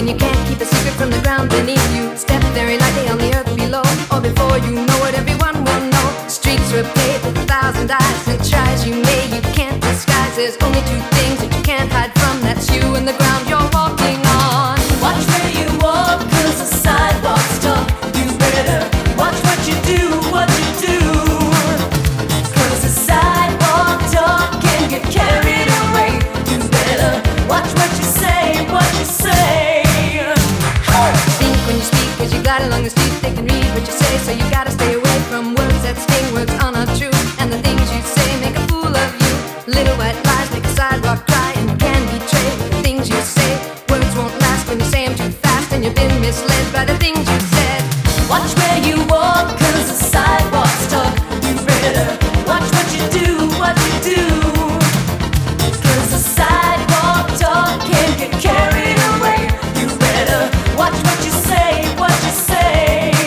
and you can't keep a secret from the ground beneath you. Step very lightly on the earth below, or before you know it, everyone will know. Streets were paved with 1,000 eyes, and try as you may, you can't disguise. There's only two things that you can't hide from, that's you and the ground you're walking on. Watch where you walk, 'cause the sidewalk's tough. You better watch what you do, what you do. 'Cause the sidewalk talk can get carried away. You better watch what you say, what you say. Think when you speak as you glide along the street, they can read what you say, so you gotta stay away from words that sting. Words are not true, and the things you say make a fool of you. Little white lies make a sidewalk cry, and you can betray the things you say. Words won't last when you say them too fast, and you've been misled by the things you said. Watch where you walk, 'cause the sidewalk's tough. You better watch what you do, what you do. 'Cause the sidewalk talk can get carried away. You better watch what you say, what you say.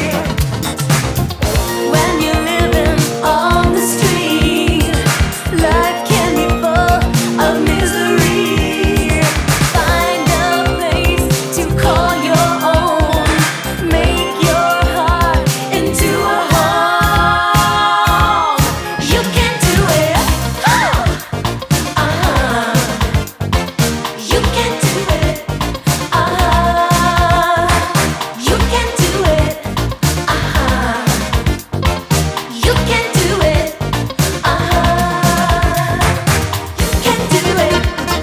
When you're living on the street, life can be full of misery. Find a place to call your own. Make your heart into a home. You can do it. You can do it. You can do it. You can do it. You can do it.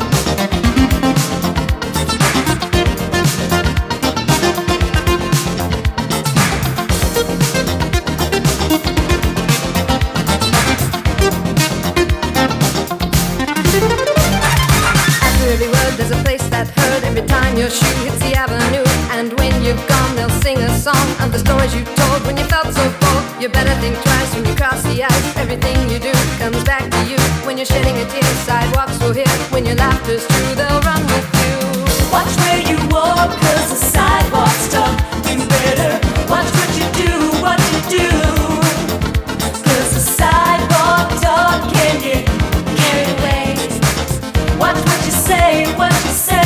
After every word there's a place that's heard, every time your shoe hits the avenue. And when you've gone they'll sing a song of the stories you told when you felt so cold. You better think twice when you cross the ice. Everything you do comes back to you. When you're shedding a tear, sidewalks will hear. When your laughter's true, they'll run with you. Watch where you walk, 'cause the sidewalk's tough. You better watch what you do, what you do. 'Cause the sidewalk talk can get carried away. Watch what you say, what you say.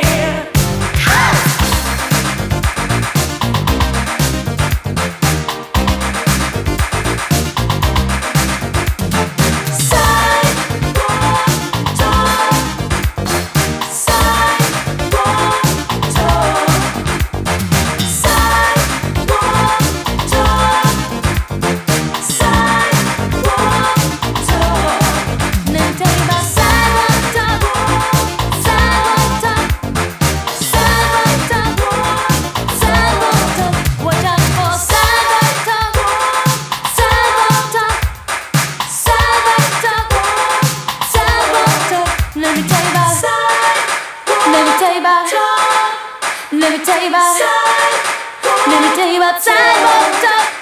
Sidewalk talk. Sidewalk talk. Sidewalk talk. Sidewalk talk. Let me tell you about sidewalk talk. Sidewalk talk. Sidewalk talk. Sidewalk talk. Watch out for sidewalk talk. Sidewalk talk. Sidewalk talk. Sidewalk talk. Let me tell you about Let me tell you about Let me tell you about Let me tell you about sidewalk talk.